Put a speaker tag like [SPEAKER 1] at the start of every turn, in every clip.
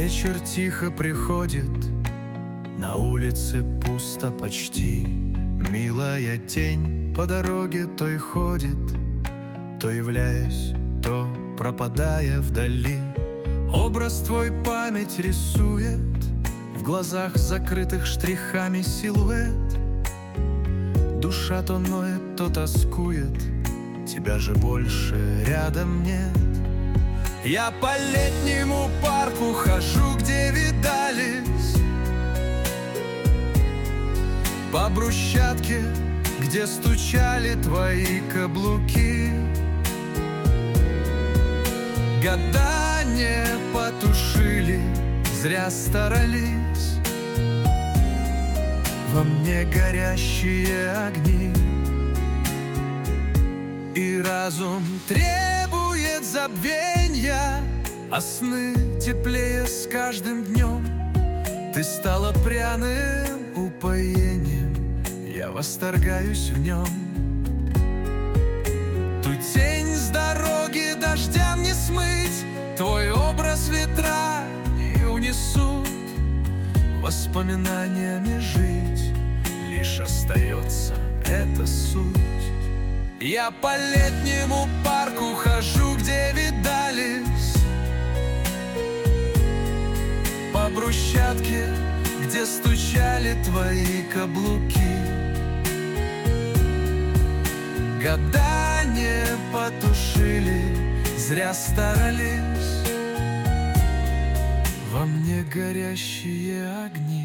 [SPEAKER 1] Вечер тихо приходит, на улице пусто почти. Милая тень по дороге то и ходит, то являясь, то пропадая вдали. Образ твой память рисует, в глазах закрытых штрихами силуэт. Душа то ноет, то тоскует, тебя же больше рядом нет. Я по летнему парку хожу, где видались, по брусчатке, где стучали твои каблуки. Года не потушили, зря старались, во мне горящие огни. И разум требует забвенья, а сны теплее с каждым днем. Ты стала пряным упоением, я восторгаюсь в нем. Ту тень с дороги дождям не смыть, твой образ ветра не унесут. Воспоминаниями жить лишь остается эта суть. Я по летнему парку хожу, где видались, по брусчатке, где стучали твои каблуки. Года не потушили, зря старались, во мне горящие огни.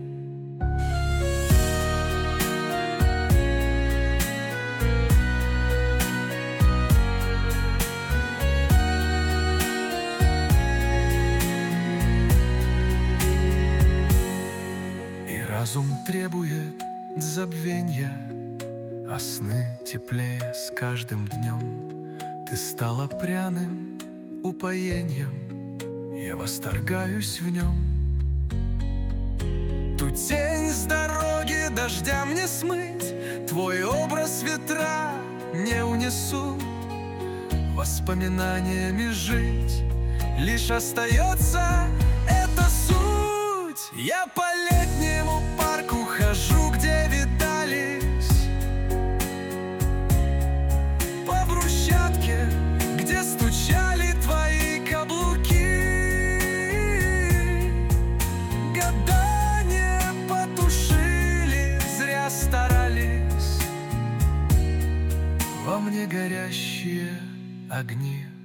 [SPEAKER 1] Разум требует забвенья, а сны теплее с каждым днем. Ты стала пряным упоением, я восторгаюсь в нем. Ту тень с дороги дождям не смыть, твой образ ветра не унесут. Воспоминаниями жить лишь остается эта суть. Я по летнему парку хожу, где видались, по брусчатке, где стучали твои каблуки. Года не потушили, зря старались, во мне горящие огни.